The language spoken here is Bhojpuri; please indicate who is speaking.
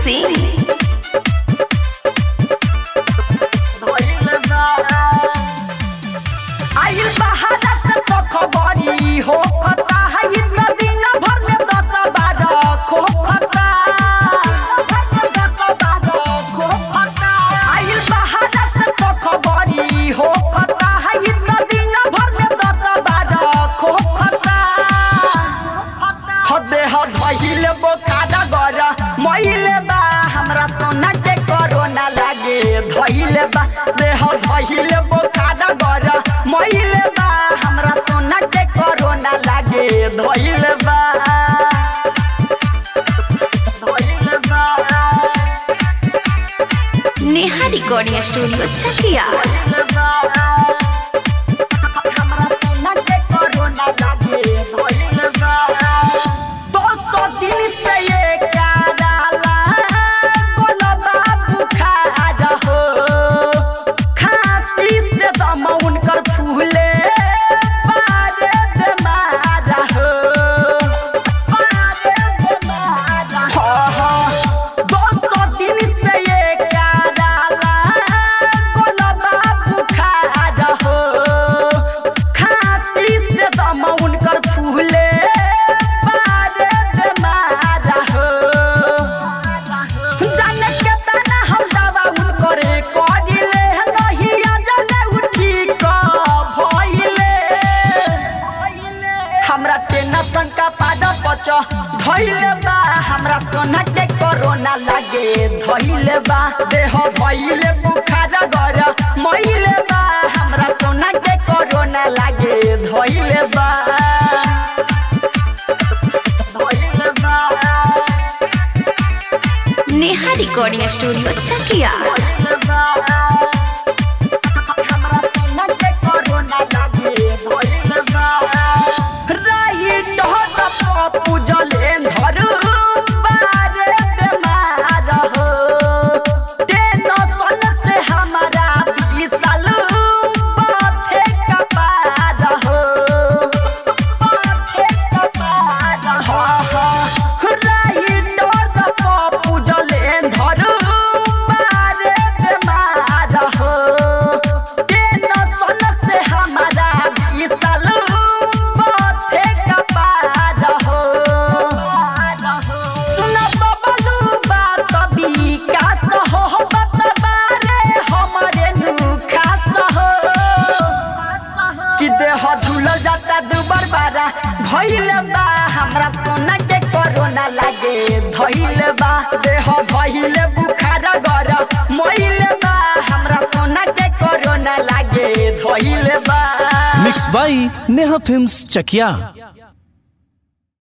Speaker 1: सिंह।
Speaker 2: आइल बहादुर से तो खबरी हो खता है इतना दिन भर में 10-12 खो खता आइल बहादुर से तो खबरी हो खता है इतना दिन भर में 10-12 खो खता हदे हदहिले बोखादा गरा महिले बा हमरा सोना के कोरोना लागे धइले बा देह धइले बोखादा गरा महिले बा हमरा सोना के कोरोना लागे धइले बा
Speaker 1: नेहा रिकॉर्डिंग स्टूडियो चकिया।
Speaker 2: हमरा सोना के कोरोना लागे धइले बा 200 दिन से ये काराला बोला बाबू खा रहो खांसी से दम उनकर फूले बारे बेमार हो बारे बेमार हो 200 दिन से ये काराला बोला बाबू खा रहो खांसी से दम उनकर फूले बारे बेमार हो जाने के तना हम दवा उनकरे करिले नहीं जाने उठी क भइले हमरा टेंशन का पादा पच धइले बा हमरा सोना के कोरोना लागे धइले बा देह भइले बुखार गर मइले बा हमरा सोना के कोरोना लागे धइले बा धइले बा
Speaker 1: नेहा रिकॉर्डिंग स्टूडियो चकिया।
Speaker 2: हमरा सोना के कोरोना लागे धइले बा रही ढोत पूजले धरु बारे बेमार हो टेंशन से हमारा 20 साल बाथे कपार हो बाथे कपार हो रही ढोत पूजले धरु बारे बेमार हो टेंशन से हमारा 20 साल बाथे कपार हो सुना बबलू बात विकास हो बतबारे हमारे नुखास हो कि देह झूल जाता दुबर बारा भइल बा हमरा सोना के कोरोना लागे धइल बा देह भइल बुखार गर मइल बा हमरा सोना के कोरोना लागे धइल बा
Speaker 3: mix by Neha films Chakiya.